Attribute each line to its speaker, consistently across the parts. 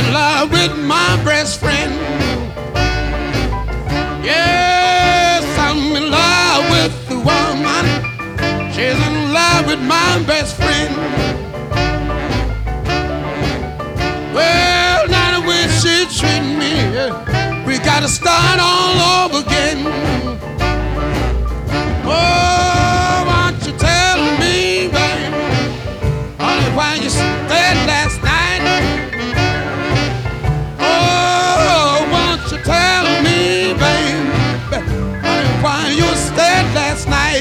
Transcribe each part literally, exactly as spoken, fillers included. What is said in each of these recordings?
Speaker 1: in love with my best friend. Yes, I'm in love with the woman. She's in love with my best friend. Well, now the way she treat me, we gotta start all over again. Oh, won't you tell me, babe, honey, why you stayed last night? Oh, won't you tell me, babe, honey, why you stayed last night?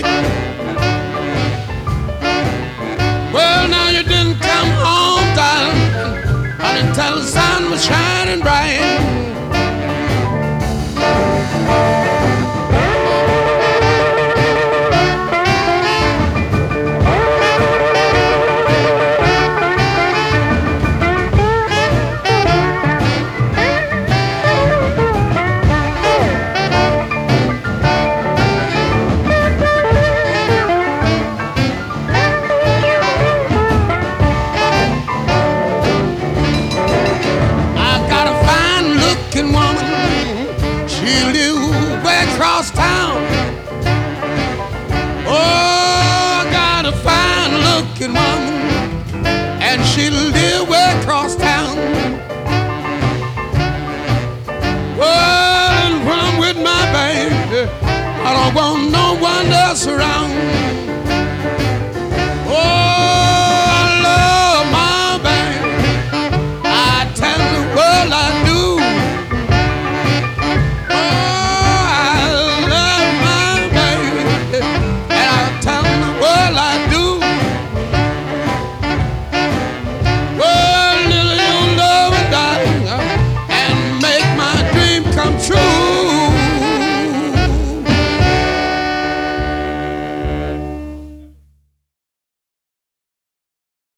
Speaker 1: Well, now you didn't come home, darling, until the sun was shining bright.